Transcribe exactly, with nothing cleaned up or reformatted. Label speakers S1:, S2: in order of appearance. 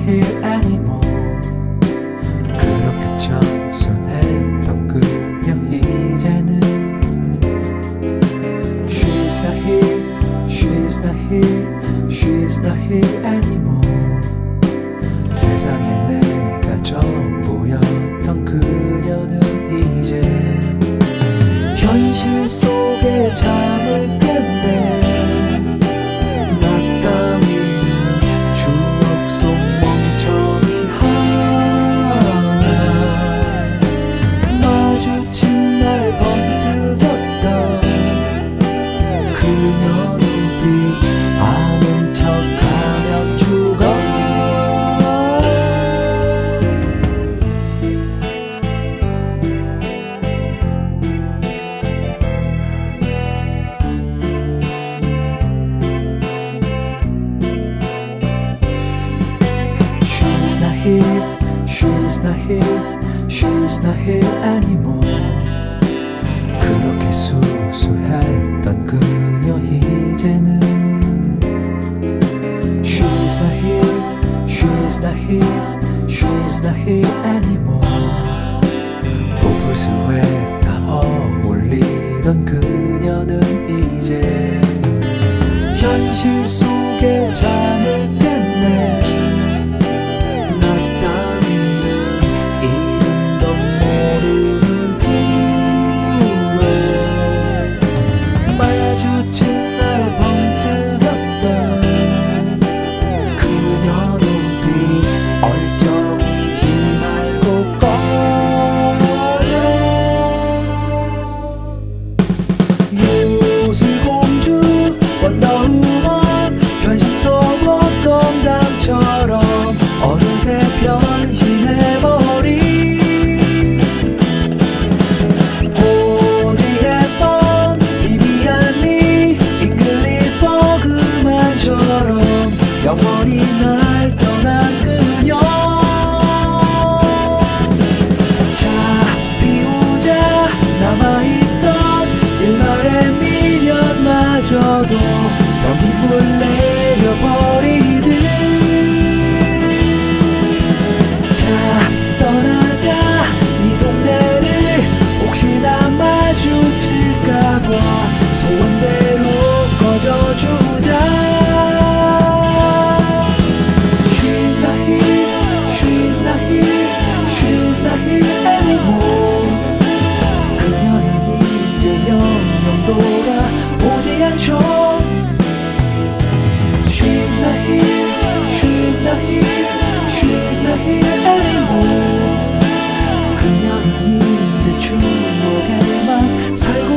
S1: here anymore. 그렇게 청순했던 그녀 이제는 She's not here, she's not here, she's not here anymore. 세상에 내가 전부였던 그녀는 이제 현실 속에 잠을 깼네. 나 따위는 추억 속 멍청이 하나. 마주친 날 번뜩였던 그녀 눈빛 아는 척하며 죽어. Here, she's not here, she's not here anymore. 그렇게 수수했던 그녀 이제는 She's not here, she's not here, she's not here anymore. 보풀수에 다 어울리던 그녀는 이제 현실 속에 잠을 깼네. 어느새 변신해버린 오드리 헵번, 비비안 리, 잉글리시 버그만처럼 영원히 날 떠난 그녀. 자 비우자 남아있던 일말의 미련마저도 연기물 내려버리듯 이 동네를 혹시나 마주칠까봐 소원대로 꺼져주자. She's not here, she's not here, she's not here anymore. 그녀는 이제 영영 돌아오지 않죠. She's not here, she's not here, she's not here anymore. 그녀는 이제 추억에만 살고